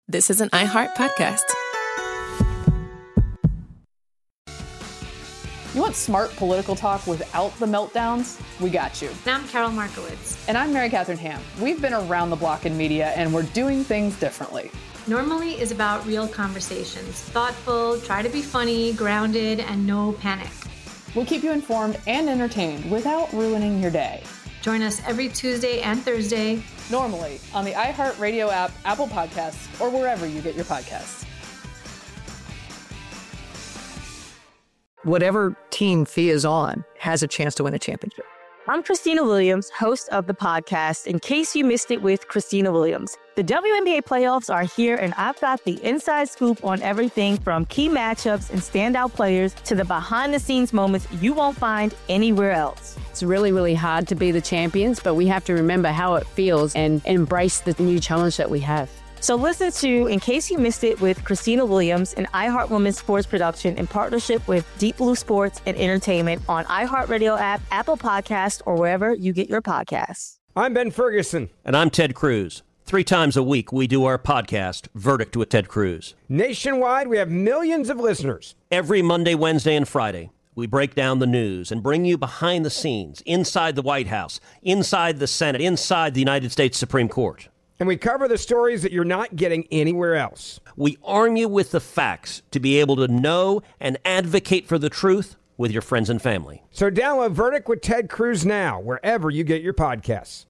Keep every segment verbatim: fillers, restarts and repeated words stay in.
This is an iHeart podcast. You want smart political talk without the meltdowns? We got you. And I'm Carol Markowitz. And I'm Mary Catherine Ham. We've been around the block in media, and we're doing things differently. Normally is about real conversations. Thoughtful, try to be funny, grounded, and no panic. We'll keep you informed and entertained without ruining your day. Join us every Tuesday and Thursday. Normally on the iHeartRadio app, Apple Podcasts, or wherever you get your podcasts. Whatever team Fee is on has a chance to win a championship. I'm Christina Williams, host of the podcast, In Case You Missed It with Christina Williams. The W N B A playoffs are here, and I've got the inside scoop on everything from key matchups and standout players to the behind-the-scenes moments you won't find anywhere else. It's really, really hard to be the champions, but we have to remember how it feels and embrace the new challenge that we have. So listen to In Case You Missed It with Christina Williams, an iHeart Women's Sports production in partnership with Deep Blue Sports and Entertainment on iHeartRadio app, Apple Podcasts, or wherever you get your podcasts. I'm Ben Ferguson. And I'm Ted Cruz. Three times a week, we do our podcast, Verdict with Ted Cruz. Nationwide, we have millions of listeners. Every Monday, Wednesday, and Friday, we break down the news and bring you behind the scenes, inside the White House, inside the Senate, inside the United States Supreme Court. And we cover the stories that you're not getting anywhere else. We arm you with the facts to be able to know and advocate for the truth with your friends and family. So download Verdict with Ted Cruz now, wherever you get your podcasts.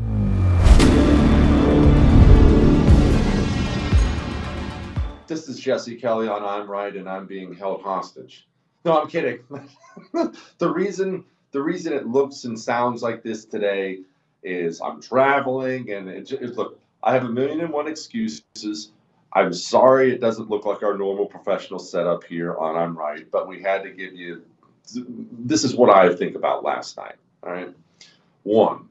This is Jesse Kelly on I'm Right and I'm Being Held Hostage. No, I'm kidding. the reason the reason it looks and sounds like this today is I'm traveling and it, it look, I have a million and one excuses. I'm sorry it doesn't look like our normal professional setup here on I'm Right, but we had to give you, this is what I think about last night, all right? One,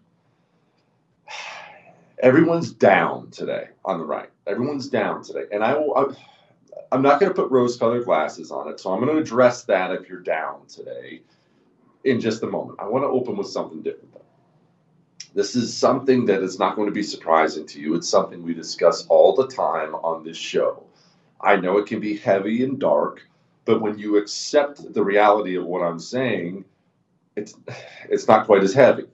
everyone's down today on the right. Everyone's down today. And I will, I'm, I'm not going to put rose-colored glasses on it, so I'm going to address that if you're down today in just a moment. I want to open with something different, though. This is something that is not going to be surprising to you. It's something we discuss all the time on this show. I know it can be heavy and dark, but when you accept the reality of what I'm saying, it's it's not quite as heavy.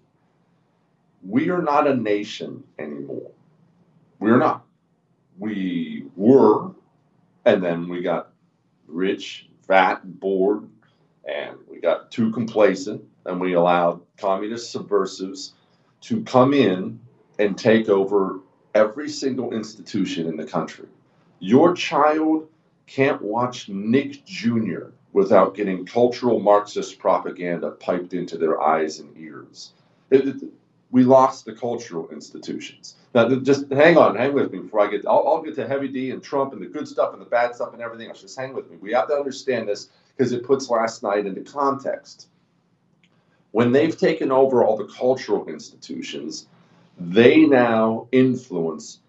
We are not a nation anymore. We're not. We were, and then we got rich, fat, and bored, and we got too complacent, and we allowed communist subversives to come in and take over every single institution in the country. Your child can't watch Nick Junior without getting cultural Marxist propaganda piped into their eyes and ears. It, it, we lost the cultural institutions. Now, just hang on, hang with me before I get, I'll, I'll get to Heavy D and Trump and the good stuff and the bad stuff and everything else. Just hang with me. We have to understand this because it puts last night into context. When they've taken over all the cultural institutions, they now influence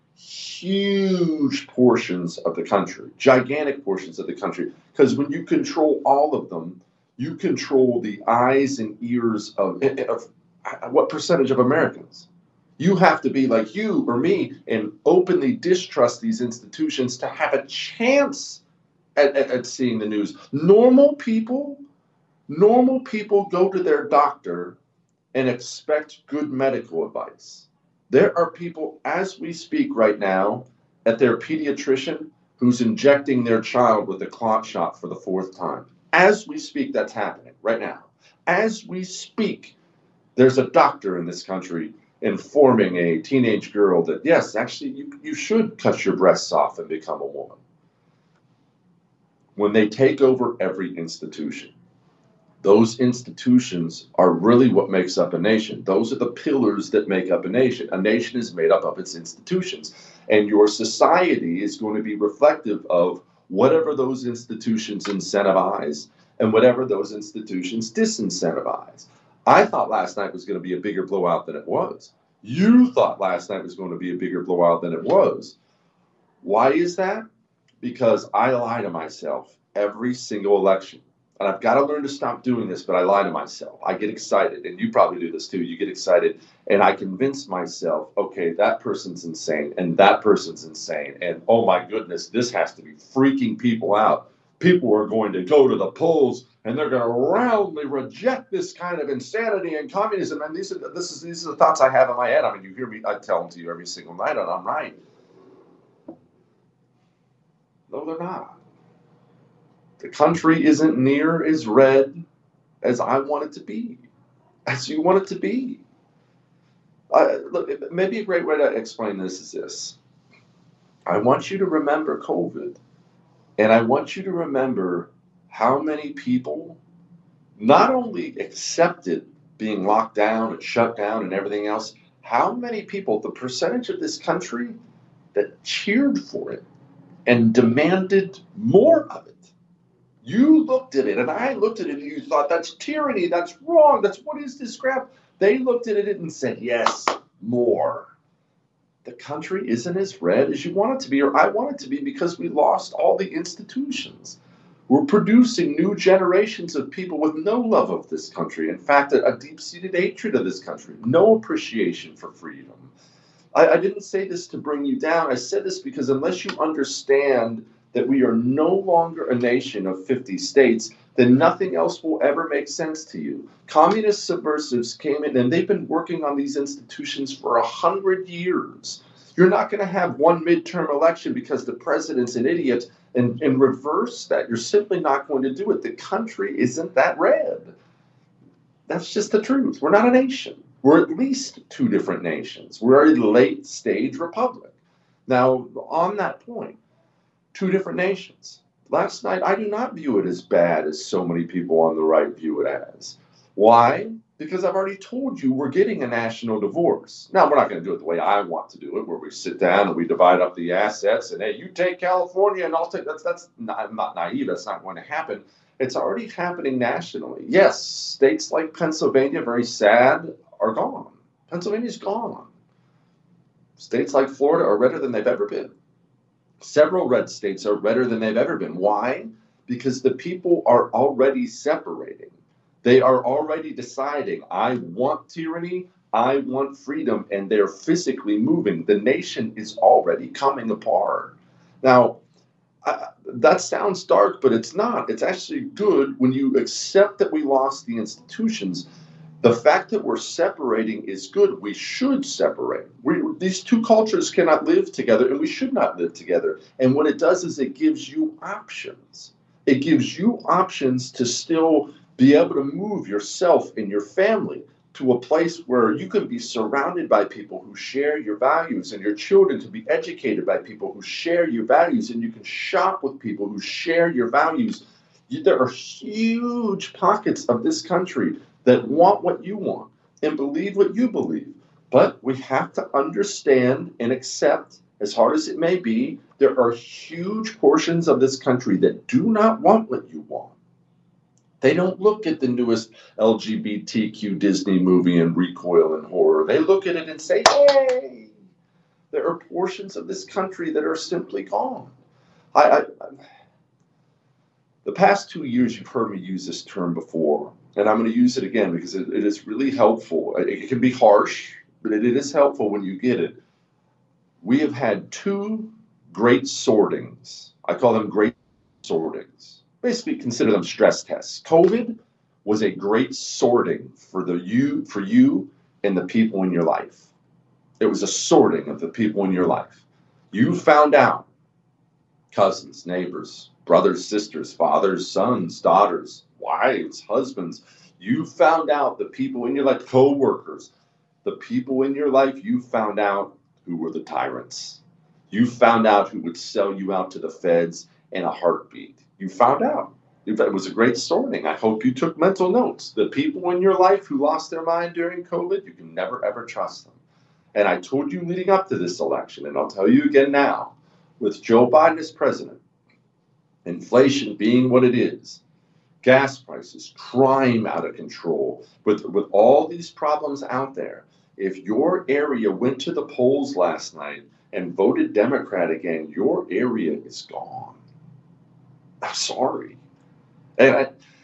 huge portions of the country, gigantic portions of the country. Because when you control all of them, you control the eyes and ears of, of what percentage of Americans? You have to be like you or me and openly distrust these institutions to have a chance at, at, at seeing the news. Normal people Normal people go to their doctor and expect good medical advice. There are people, as we speak right now, at their pediatrician who's injecting their child with a clot shot for the fourth time. As we speak, that's happening right now. As we speak, there's a doctor in this country informing a teenage girl that, yes, actually, you, you should cut your breasts off and become a woman. When they take over every institution, those institutions are really what makes up a nation. Those are the pillars that make up a nation. A nation is made up of its institutions. And your society is going to be reflective of whatever those institutions incentivize and whatever those institutions disincentivize. I thought last night was going to be a bigger blowout than it was. You thought last night was going to be a bigger blowout than it was. Why is that? Because I lie to myself every single election. and I've got to learn to stop doing this, but I lie to myself. I get excited, and you probably do this too. You get excited, and I convince myself, okay, that person's insane, and that person's insane, and oh my goodness, this has to be freaking people out. People are going to go to the polls, and they're going to roundly reject this kind of insanity and communism. And these are this is these are the thoughts I have in my head. I mean, you hear me, I tell them to you every single night, and I'm right. No, they're not. The country isn't near as red as I want it to be, as you want it to be. Uh, look, maybe a great way to explain this is this. I want you to remember COVID, and I want you to remember how many people not only accepted being locked down and shut down and everything else, how many people, the percentage of this country that cheered for it and demanded more of it. You looked at it, and I looked at it, and you thought, that's tyranny, that's wrong, that's what is this crap? They looked at it and said, yes, more. The country isn't as red as you want it to be, or I want it to be, because we lost all the institutions. We're producing new generations of people with no love of this country. In fact, a, a deep-seated hatred of this country, no appreciation for freedom. I, I didn't say this to bring you down. I said this because unless you understand that we are no longer a nation of fifty states, then nothing else will ever make sense to you. Communist subversives came in, and they've been working on these institutions for a hundred years. You're not going to have one midterm election because the president's an idiot and, and reverse that. You're simply not going to do it. The country isn't that red. That's just the truth. We're not a nation. We're at least two different nations. We're a late stage republic. Now, on that point, two different nations. Last night, I do not view it as bad as so many people on the right view it as. Why? Because I've already told you we're getting a national divorce. Now, we're not going to do it the way I want to do it, where we sit down and we divide up the assets and, hey, you take California and I'll take, that's, that's not, I'm not naive, that's not going to happen. It's already happening nationally. Yes, states like Pennsylvania, very sad, are gone. Pennsylvania's gone. States like Florida are redder than they've ever been. Several red states are redder than they've ever been. Why? Because the people are already separating. They are already deciding, I want tyranny, I want freedom, and they're physically moving. The nation is already coming apart. Now, I, that sounds dark, but it's not. It's actually good when you accept that we lost the institutions. The fact that we're separating is good. We should separate. We, these two cultures cannot live together, and we should not live together. And what it does is it gives you options. It gives you options to still be able to move yourself and your family to a place where you can be surrounded by people who share your values, and your children to be educated by people who share your values, and you can shop with people who share your values. There are huge pockets of this country that want what you want and believe what you believe. But we have to understand and accept, as hard as it may be, there are huge portions of this country that do not want what you want. They don't look at the newest L G B T Q Disney movie and recoil in horror. They look at it and say, hey, there are portions of this country that are simply gone. I, I, I, the past two years, you've heard me use this term before. And I'm going to use it again because it, it is really helpful. It, it can be harsh, but it, it is helpful when you get it. We have had two great sortings. I call them great sortings. Basically, consider them stress tests. COVID was a great sorting for the you, for you and the people in your life. It was a sorting of the people in your life. You found out cousins, neighbors, brothers, sisters, fathers, sons, daughters, wives, husbands. You found out the people in your life, co-workers, the people in your life, you found out who were the tyrants. You found out who would sell you out to the feds in a heartbeat. You found out. It was a great sorting. I hope you took mental notes. The people in your life who lost their mind during COVID, you can never, ever trust them. And I told you leading up to this election, and I'll tell you again now, with Joe Biden as president, inflation being what it is, gas prices, crime out of control, with, with all these problems out there, if your area went to the polls last night and voted Democrat again, your area is gone. I'm sorry. And I,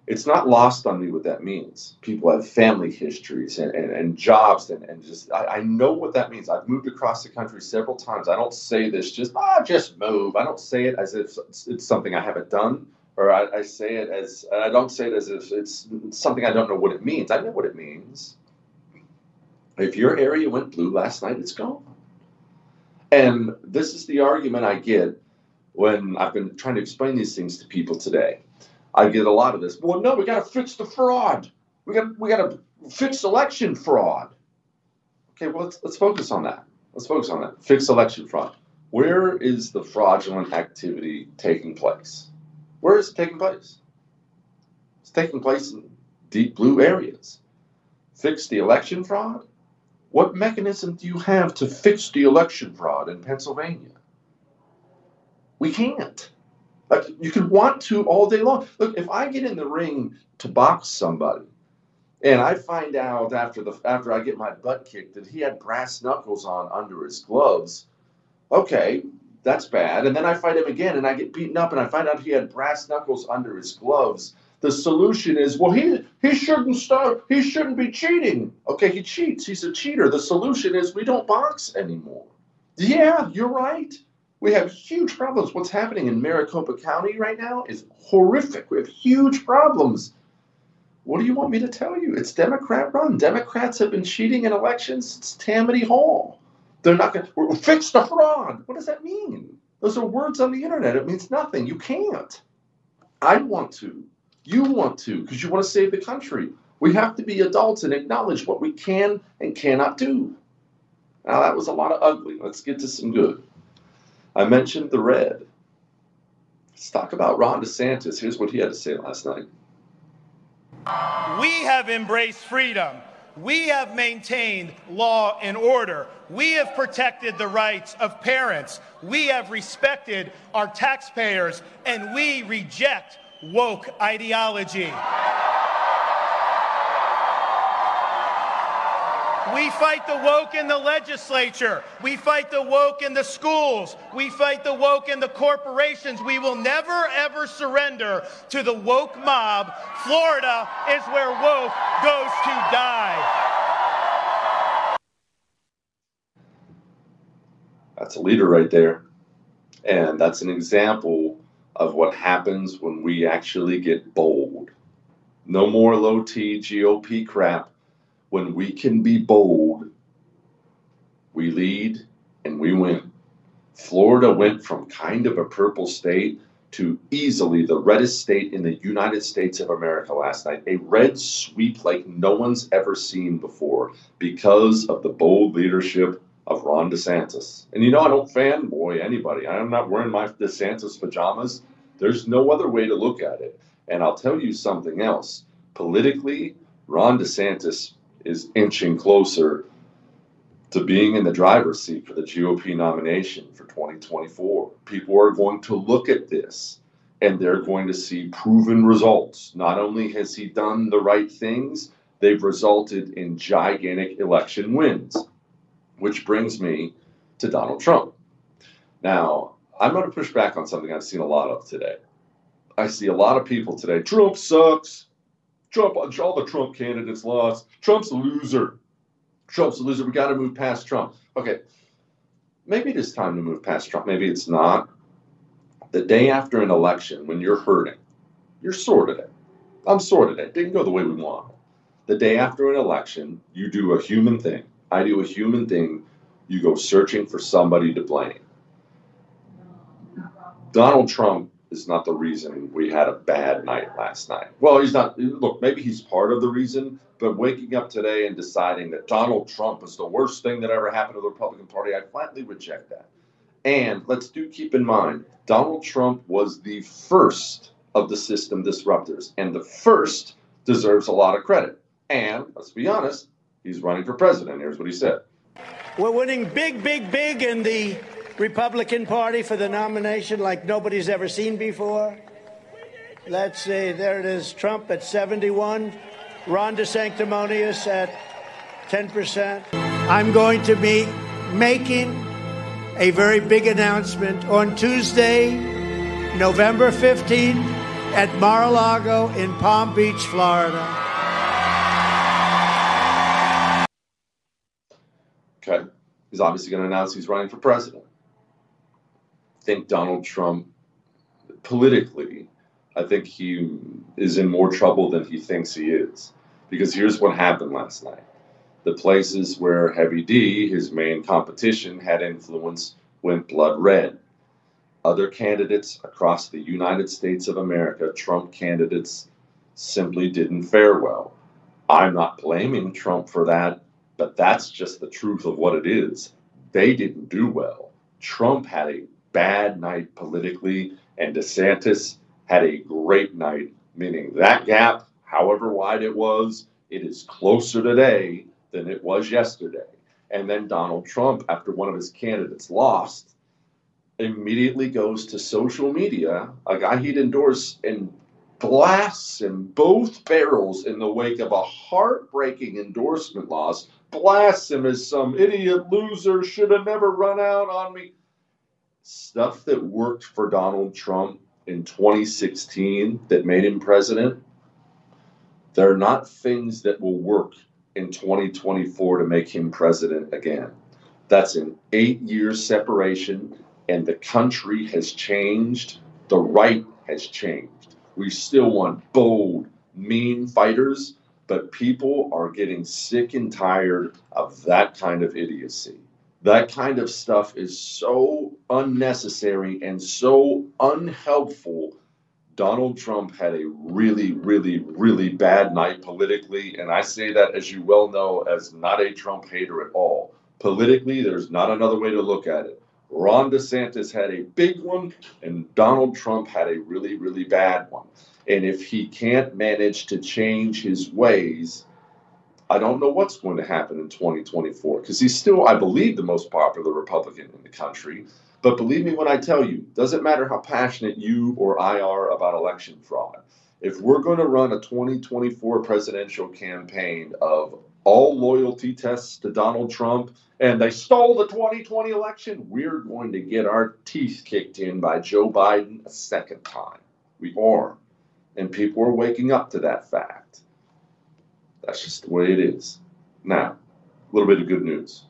It's not lost on me what that means. People have family histories and, and, and jobs and, and just, I, I know what that means. I've moved across the country several times. I don't say this just, ah, just move. I don't say it as if it's, it's something I haven't done, or I, I say it as, I don't say it as if it's something I don't know what it means. I know what it means. If your area went blue last night, it's gone. And this is the argument I get when I've been trying to explain these things to people today. I get a lot of this. Well, no, we got to fix the fraud. We got we got to fix election fraud. Okay, well, let's let's focus on that. Let's focus on that. Fix election fraud. Where is the fraudulent activity taking place? Where is it taking place? It's taking place in deep blue areas. Fix the election fraud? What mechanism do you have to fix the election fraud in Pennsylvania? We can't. Like, you could want to all day long. Look, if I get in the ring to box somebody and I find out after the after I get my butt kicked that he had brass knuckles on under his gloves, okay, that's bad. And then I fight him again and I get beaten up and I find out he had brass knuckles under his gloves. The solution is, well, he he shouldn't start, he shouldn't be cheating. Okay, he cheats, he's a cheater. The solution is we don't box anymore. Yeah, you're right. We have huge problems. What's happening in Maricopa County right now is horrific. We have huge problems. What do you want me to tell you? It's Democrat run. Democrats have been cheating in elections. It's Tammany Hall. They're not going to fix the fraud. What does that mean? Those are words on the internet. It means nothing. You can't. I want to. You want to, because you want to save the country. We have to be adults and acknowledge what we can and cannot do. Now, that was a lot of ugly. Let's get to some good. I mentioned the red. Let's talk about Ron DeSantis. Here's what he had to say last night. We have embraced freedom. We have maintained law and order. We have protected the rights of parents. We have respected our taxpayers, and we reject woke ideology. We fight the woke in the legislature. We fight the woke in the schools. We fight the woke in the corporations. We will never, ever surrender to the woke mob. Florida is where woke goes to die. That's a leader right there. And that's an example of what happens when we actually get bold. No more low T G O P crap. When we can be bold, we lead and we win. Florida went from kind of a purple state to easily the reddest state in the United States of America last night. A red sweep like no one's ever seen before because of the bold leadership of Ron DeSantis. And you know, I don't fanboy anybody. I'm not wearing my DeSantis pajamas. There's no other way to look at it. And I'll tell you something else. Politically, Ron DeSantis is inching closer to being in the driver's seat for the G O P nomination for twenty twenty-four. People are going to look at this and they're going to see proven results. Not only has he done the right things, they've resulted in gigantic election wins, which brings me to Donald Trump. Now, I'm going to push back on something I've seen a lot of today. I see a lot of people today, Trump sucks. Trump, all the Trump candidates lost. Trump's a loser. Trump's a loser. We got to move past Trump. Okay, maybe it is time to move past Trump. Maybe it's not. The day after an election, when you're hurting, you're sore today. I'm sore today. It didn't go the way we want. The day after an election, you do a human thing. I do a human thing. You go searching for somebody to blame. Donald Trump is not the reason we had a bad night last night. Well, he's not. Look, maybe he's part of the reason, but waking up today and deciding that Donald Trump is the worst thing that ever happened to the Republican Party, I flatly reject that. And let's do keep in mind, Donald Trump was the first of the system disruptors, and the first deserves a lot of credit. And let's be honest, he's running for president. Here's what he said. We're winning big, big, big in the Republican Party for the nomination like nobody's ever seen before. Let's see, there it is, Trump at seventy-one, Ron DeSanctimonious at ten percent. I'm going to be making a very big announcement on Tuesday, November fifteenth, at Mar-a-Lago in Palm Beach, Florida. Okay. He's obviously going to announce he's running for president. I think Donald Trump, politically, I think he is in more trouble than he thinks he is. Because here's what happened last night. The places where Heavy D, his main competition, had influence went blood red. Other candidates across the United States of America, Trump candidates, simply didn't fare well. I'm not blaming Trump for that, but that's just the truth of what it is. They didn't do well. Trump had a bad night politically, and DeSantis had a great night, meaning that gap, however wide it was, it is closer today than it was yesterday. And then Donald Trump, after one of his candidates lost, immediately goes to social media, a guy he'd endorse, and blasts him both barrels in the wake of a heartbreaking endorsement loss, blasts him as some idiot loser, should have never run out on me. Stuff that worked for Donald Trump in twenty sixteen that made him president, they're not things that will work in twenty twenty-four to make him president again. That's an eight-year separation, and the country has changed. The right has changed. We still want bold, mean fighters, but people are getting sick and tired of that kind of idiocy. That kind of stuff is so unnecessary and so unhelpful. Donald Trump had a really, really, really bad night politically, and I say that, as you well know, as not a Trump hater at all. Politically, there's not another way to look at it. Ron DeSantis had a big one, and Donald Trump had a really, really bad one. And if he can't manage to change his ways, I don't know what's going to happen in twenty twenty-four, because he's still, I believe, the most popular Republican in the country. But believe me when I tell you, doesn't matter how passionate you or I are about election fraud. If we're going to run a twenty twenty-four presidential campaign of all loyalty tests to Donald Trump, and they stole the twenty twenty election, we're going to get our teeth kicked in by Joe Biden a second time. We are. And people are waking up to that fact. That's just the way it is. Now, a little bit of good news.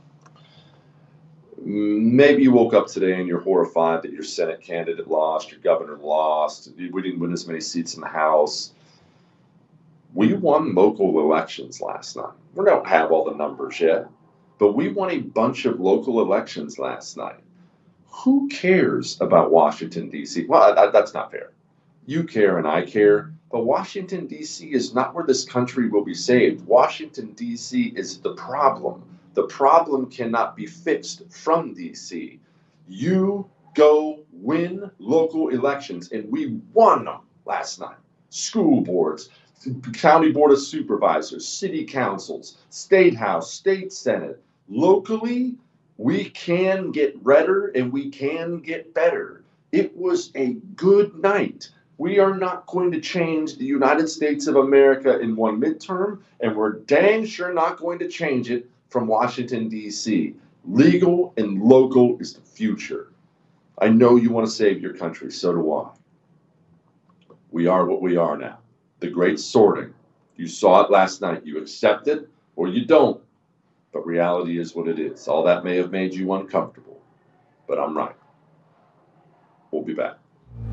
Maybe you woke up today and you're horrified that your Senate candidate lost, your governor lost, we didn't win as many seats in the House. We won local elections last night. We don't have all the numbers yet, but we won a bunch of local elections last night. Who cares about Washington, D C? Well, that, that's not fair. You care and I care, but Washington, D C is not where this country will be saved. Washington, D C is the problem. The problem cannot be fixed from D C. You go win local elections, and we won them last night. School boards, county board of supervisors, city councils, state house, state senate. Locally, we can get redder and we can get better. It was a good night. We are not going to change the United States of America in one midterm, and we're dang sure not going to change it from Washington, D C. Legal and local is the future. I know you want to save your country, so do I. We are what we are now. The great sorting. You saw it last night. You accept it or you don't. But reality is what it is. All that may have made you uncomfortable, but I'm right. We'll be back.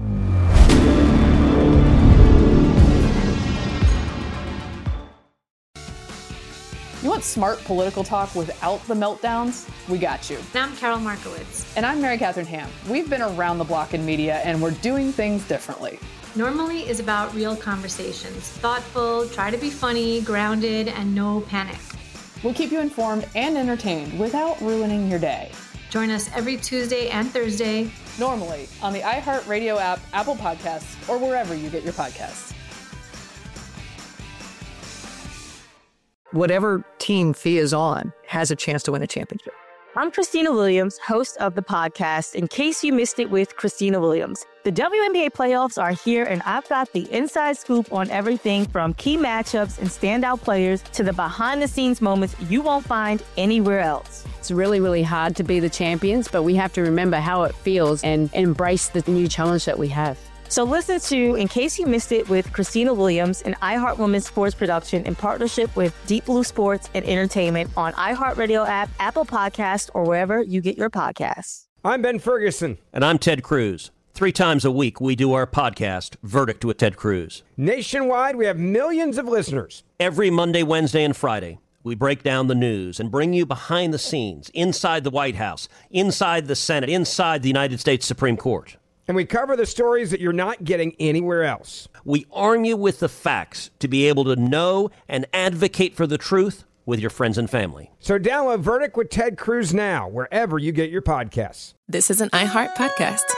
You want smart political talk without the meltdowns? We got you. And I'm Carol Markowitz. And I'm Mary Catherine Ham. We've been around the block in media, and we're doing things differently. Normally is about real conversations. Thoughtful, try to be funny, grounded, and no panic. We'll keep you informed and entertained without ruining your day. Join us every Tuesday and Thursday. Normally on the iHeartRadio app, Apple Podcasts, or wherever you get your podcasts. Whatever team Fee is on has a chance to win a championship. I'm Christina Williams, host of the podcast, In Case You Missed It with Christina Williams. The W N B A playoffs are here, and I've got the inside scoop on everything from key matchups and standout players to the behind-the-scenes moments you won't find anywhere else. It's really, really hard to be the champions, but we have to remember how it feels and embrace the new challenge that we have. So listen to In Case You Missed It with Christina Williams, an iHeart Women's Sports production in partnership with Deep Blue Sports and Entertainment on iHeartRadio app, Apple Podcasts, or wherever you get your podcasts. I'm Ben Ferguson. And I'm Ted Cruz. Three times a week, we do our podcast, Verdict with Ted Cruz. Nationwide, we have millions of listeners. Every Monday, Wednesday, and Friday, we break down the news and bring you behind the scenes, inside the White House, inside the Senate, inside the United States Supreme Court. And we cover the stories that you're not getting anywhere else. We arm you with the facts to be able to know and advocate for the truth with your friends and family. So download Verdict with Ted Cruz now, wherever you get your podcasts. This is an iHeart podcast.